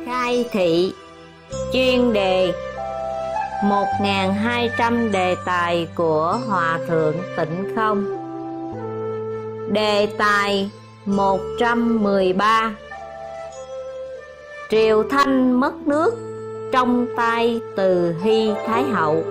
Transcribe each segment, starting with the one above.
Khai thị chuyên đề 1200 đề tài của Hòa Thượng Tịnh Không. Đề tài 113: Triều Thanh mất nước trong tay Từ Hy Thái Hậu.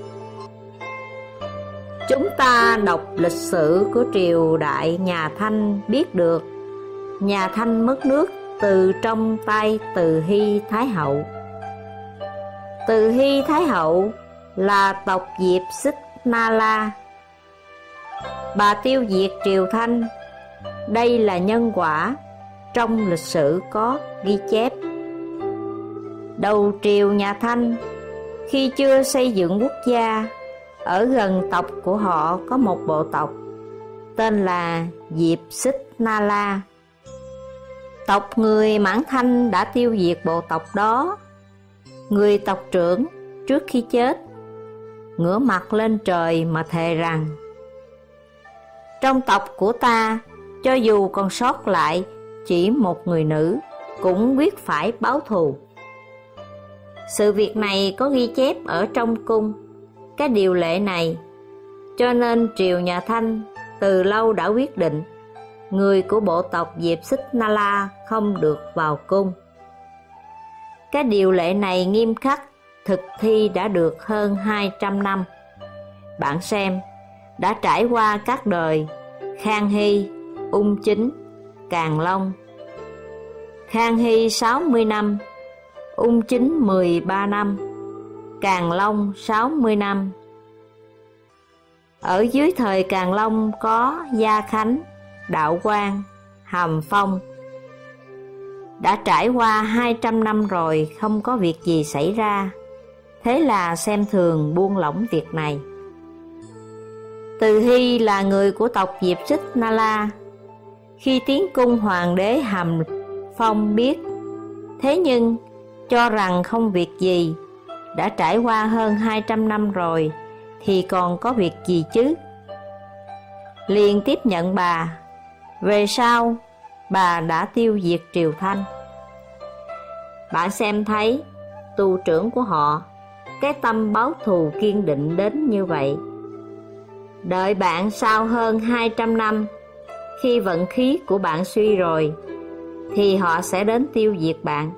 Chúng ta đọc lịch sử của triều đại nhà Thanh biết được nhà Thanh mất nước từ trong tay Từ Hy Thái Hậu. Từ Hy Thái Hậu là tộc Diệp Xích Na La. Bà tiêu diệt triều Thanh. Đây là nhân quả trong lịch sử có ghi chép. Đầu triều nhà Thanh, khi chưa xây dựng quốc gia, ở gần tộc của họ có một bộ tộc tên là Diệp Xích Na La. Tộc người Mãn Thanh đã tiêu diệt bộ tộc đó. Người tộc trưởng trước khi chết ngửa mặt lên trời mà thề rằng: trong tộc của ta, cho dù còn sót lại chỉ một người nữ, cũng quyết phải báo thù. Sự việc này có ghi chép ở trong cung cái điều lệ này, cho nên triều nhà Thanh từ lâu đã quyết định người của bộ tộc Diệp Xích Na La không được vào cung. Cái điều lệ này nghiêm khắc, thực thi đã được hơn 200 năm. Bạn xem, đã trải qua các đời Khang Hy, Ung Chính, Càn Long. Khang Hy 60 năm, Ung Chính 13 năm, Càn Long 60 năm. Ở dưới thời Càn Long có Gia Khánh, Đạo Quang, Hàm Phong. Đã trải qua 200 năm rồi không có việc gì xảy ra, thế là xem thường buông lỏng việc này. Từ Hy là người của tộc Diệp Xích Na La. Khi tiến cung hoàng đế Hàm Phong biết, thế nhưng cho rằng không việc gì, đã trải qua hơn 200 năm rồi thì còn có việc gì chứ, liền tiếp nhận bà. Về sau bà đã tiêu diệt triều Thanh. Bạn xem thấy tù trưởng của họ, cái tâm báo thù kiên định đến như vậy. Đợi bạn sau hơn 200 năm, khi vận khí của bạn suy rồi, thì họ sẽ đến tiêu diệt bạn.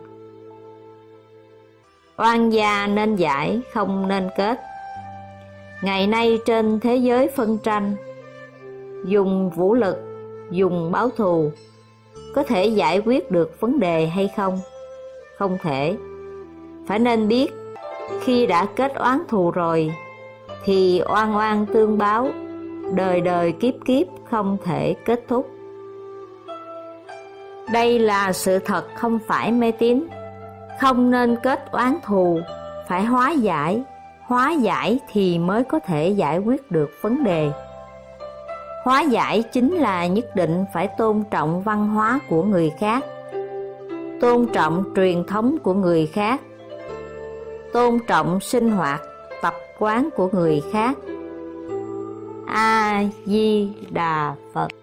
Oan gia nên giải, không nên kết. Ngày nay trên thế giới phân tranh, dùng vũ lực, dùng báo thù có thể giải quyết được vấn đề hay không? Không thể. Phải nên biết, khi đã kết oán thù rồi thì oan oan tương báo, đời đời kiếp kiếp không thể kết thúc. Đây là sự thật, không phải mê tín. Không nên kết oán thù, phải hóa giải. Hóa giải thì mới có thể giải quyết được vấn đề. Hóa giải chính là nhất định phải tôn trọng văn hóa của người khác, tôn trọng truyền thống của người khác, tôn trọng sinh hoạt, tập quán của người khác. A Di Đà Phật.